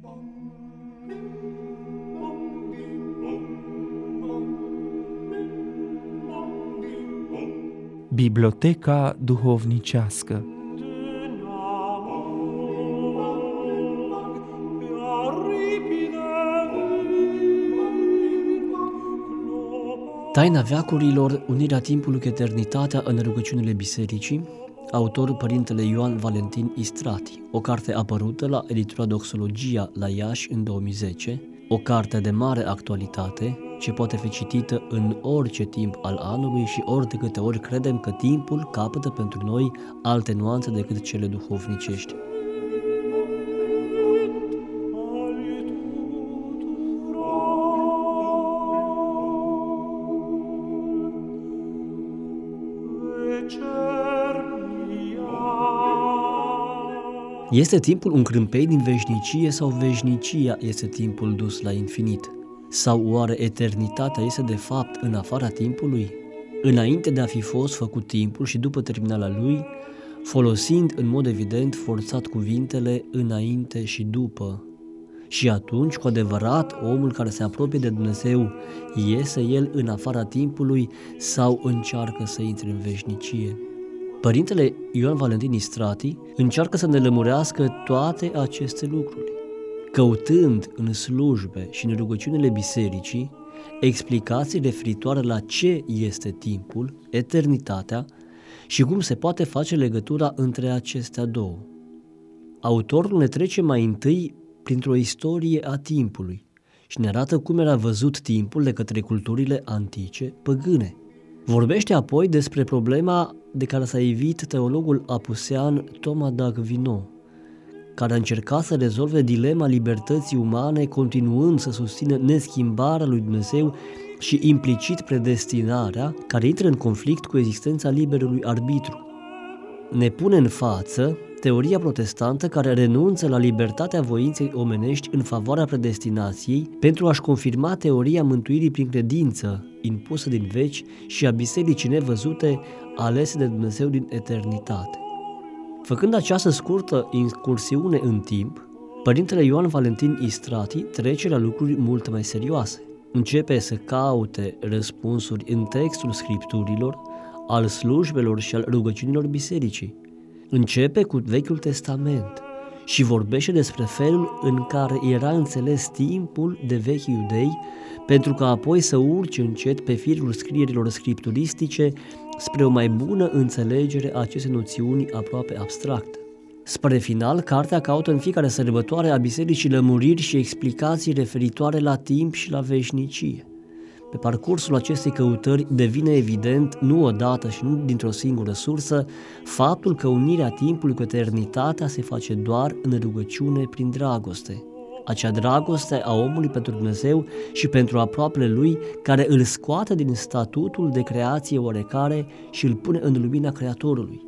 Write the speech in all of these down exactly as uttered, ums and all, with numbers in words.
Biblioteca duhovnicească. Taina veacurilor, unirea timpului cu eternitatea în rugăciunile bisericii, autor Părintele Ioan Valentin Istrati, o carte apărută la editura Doxologia la Iași în două mii zece, o carte de mare actualitate, ce poate fi citită în orice timp al anului și ori de câte ori credem că timpul capătă pentru noi alte nuanțe decât cele duhovnicești. Este timpul un crâmpei din veșnicie sau veșnicia este timpul dus la infinit? Sau oare eternitatea este de fapt în afara timpului? Înainte de a fi fost făcut timpul și după terminarea lui, folosind în mod evident forțat cuvintele înainte și după. Și atunci, cu adevărat, omul care se apropie de Dumnezeu, iese el în afara timpului sau încearcă să intre în veșnicie? Părintele Ioan Valentin Istrati încearcă să ne lămurească toate aceste lucruri, căutând în slujbe și în rugăciunile bisericii explicații referitoare la ce este timpul, eternitatea și cum se poate face legătura între acestea două. Autorul ne trece mai întâi printr-o istorie a timpului și ne arată cum era văzut timpul de către culturile antice păgâne. Vorbește apoi despre problema de care s-a evit teologul apusean Thomas d'Aquino, care a încercat să rezolve dilema libertății umane, continuând să susțină neschimbarea lui Dumnezeu și implicit predestinarea, care intră în conflict cu existența liberului arbitru. Ne pune în față teoria protestantă care renunță la libertatea voinței omenești în favoarea predestinației pentru a-și confirma teoria mântuirii prin credință, impusă din veci, și a bisericii nevăzute, alese de Dumnezeu din eternitate. Făcând această scurtă incursiune în timp, Părintele Ioan Valentin Istrati trece la lucruri mult mai serioase. Începe să caute răspunsuri în textul Scripturilor, al slujbelor și al rugăciunilor bisericii. Începe cu Vechiul Testament și vorbește despre felul în care era înțeles timpul de vechii iudei, pentru că apoi să urce încet pe firul scrierilor scripturistice spre o mai bună înțelegere a acestei noțiuni aproape abstracte. Spre final, cartea caută în fiecare sărbătoare a bisericii lămuriri și explicații referitoare la timp și la veșnicie. Pe parcursul acestei căutări devine evident, nu odată și nu dintr-o singură sursă, faptul că unirea timpului cu eternitatea se face doar în rugăciune prin dragoste. Acea dragoste a omului pentru Dumnezeu și pentru aproapele lui, care îl scoate din statutul de creație oarecare și îl pune în lumina Creatorului.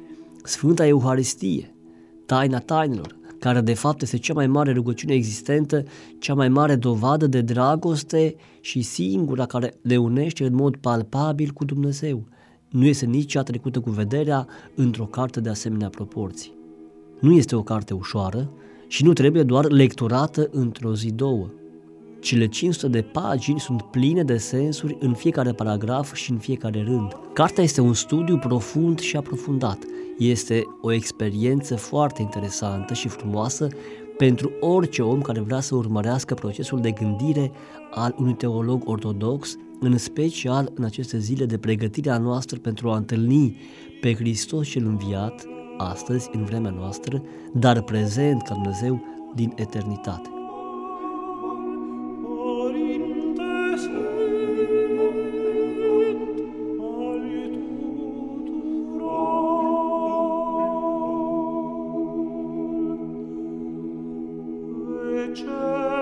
Sfânta Euharistie, taina tainelor, care de fapt este cea mai mare rugăciune existentă, cea mai mare dovadă de dragoste și singura care ne unește în mod palpabil cu Dumnezeu, nu este nici cea trecută cu vederea într-o carte de asemenea proporții. Nu este o carte ușoară și nu trebuie doar lecturată într-o zi, două. Cele cinci sute de pagini sunt pline de sensuri în fiecare paragraf și în fiecare rând. Cartea este un studiu profund și aprofundat. Este o experiență foarte interesantă și frumoasă pentru orice om care vrea să urmărească procesul de gândire al unui teolog ortodox, în special în aceste zile de pregătire a noastră pentru a întâlni pe Hristos cel înviat, astăzi, în vremea noastră, dar prezent ca Dumnezeu din eternitate. Church.